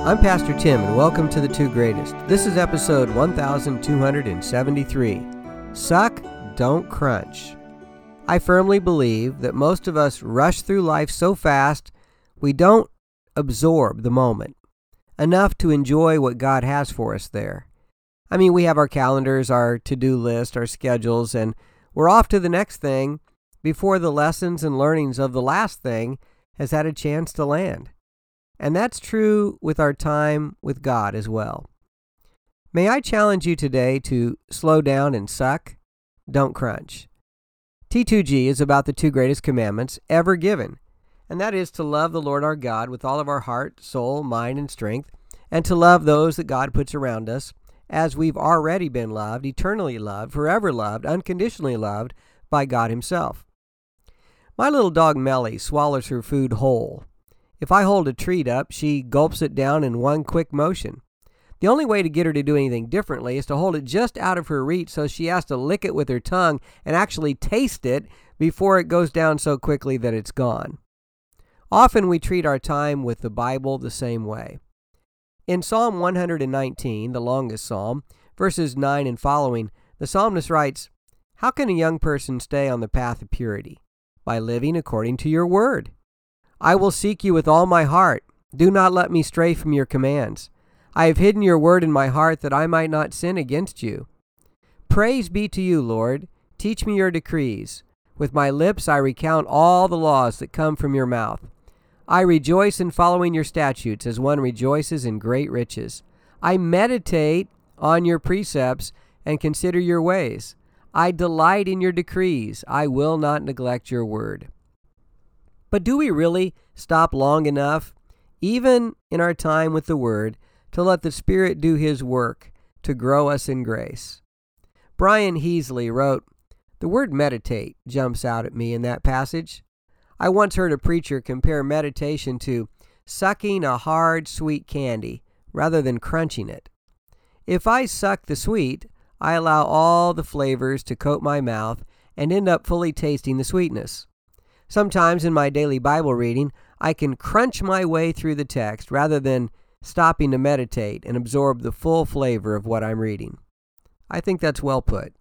I'm Pastor Tim, and welcome to The Two Greatest. This is episode 1273. Suck, don't crunch. I firmly believe that most of us rush through life so fast we don't absorb the moment enough to enjoy what God has for us there. I mean, we have our calendars, our to-do list, our schedules, and we're off to the next thing before the lessons and learnings of the last thing has had a chance to land. And that's true with our time with God as well. May I challenge you today to slow down and suck, don't crunch. T2G is about the two greatest commandments ever given, and that is to love the Lord our God with all of our heart, soul, mind, and strength, and to love those that God puts around us as we've already been loved, eternally loved, forever loved, unconditionally loved by God Himself. My little dog Melly swallows her food whole. If I hold a treat up, she gulps it down in one quick motion. The only way to get her to do anything differently is to hold it just out of her reach so she has to lick it with her tongue and actually taste it before it goes down so quickly that it's gone. Often we treat our time with the Bible the same way. In Psalm 119, the longest psalm, verses 9 and following, the psalmist writes, "How can a young person stay on the path of purity? By living according to your word. I will seek you with all my heart. Do not let me stray from your commands. I have hidden your word in my heart that I might not sin against you. Praise be to you, Lord. Teach me your decrees. With my lips I recount all the laws that come from your mouth. I rejoice in following your statutes as one rejoices in great riches. I meditate on your precepts and consider your ways. I delight in your decrees. I will not neglect your word." But do we really stop long enough, even in our time with the Word, to let the Spirit do His work to grow us in grace? Brian Heasley wrote, "The word meditate jumps out at me in that passage. I once heard a preacher compare meditation to sucking a hard, sweet candy rather than crunching it. If I suck the sweet, I allow all the flavors to coat my mouth and end up fully tasting the sweetness. Sometimes in my daily Bible reading, I can crunch my way through the text rather than stopping to meditate and absorb the full flavor of what I'm reading." I think that's well put.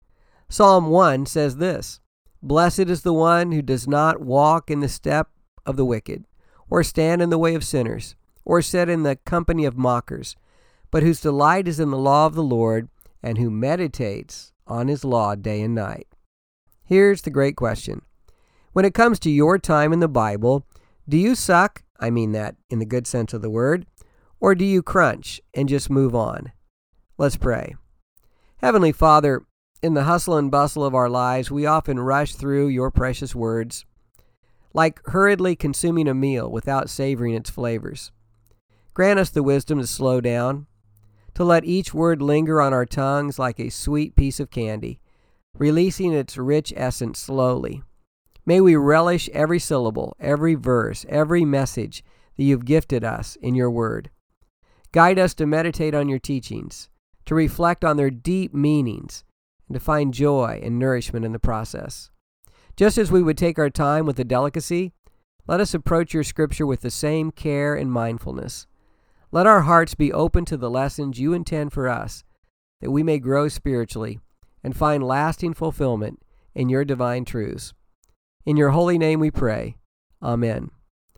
Psalm 1 says this, "Blessed is the one who does not walk in the step of the wicked, or stand in the way of sinners, or sit in the company of mockers, but whose delight is in the law of the Lord, and who meditates on His law day and night." Here's the great question. When it comes to your time in the Bible, do you suck, I mean that in the good sense of the word, or do you crunch and just move on? Let's pray. Heavenly Father, in the hustle and bustle of our lives, we often rush through your precious words, like hurriedly consuming a meal without savoring its flavors. Grant us the wisdom to slow down, to let each word linger on our tongues like a sweet piece of candy, releasing its rich essence slowly. May we relish every syllable, every verse, every message that you've gifted us in your word. Guide us to meditate on your teachings, to reflect on their deep meanings, and to find joy and nourishment in the process. Just as we would take our time with a delicacy, let us approach your scripture with the same care and mindfulness. Let our hearts be open to the lessons you intend for us, that we may grow spiritually and find lasting fulfillment in your divine truths. In your holy name we pray. Amen.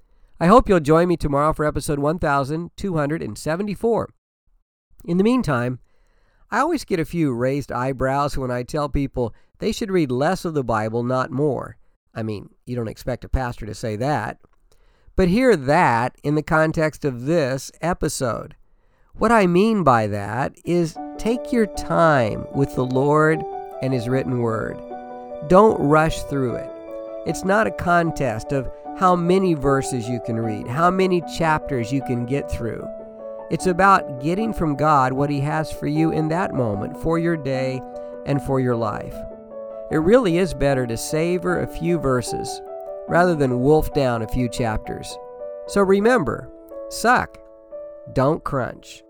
I hope you'll join me tomorrow for episode 1274. In the meantime, I always get a few raised eyebrows when I tell people they should read less of the Bible, not more. I mean, you don't expect a pastor to say that. But hear that in the context of this episode. What I mean by that is take your time with the Lord and His written word. Don't rush through it. It's not a contest of how many verses you can read, how many chapters you can get through. It's about getting from God what He has for you in that moment, for your day and for your life. It really is better to savor a few verses rather than wolf down a few chapters. So remember, suck, don't crunch.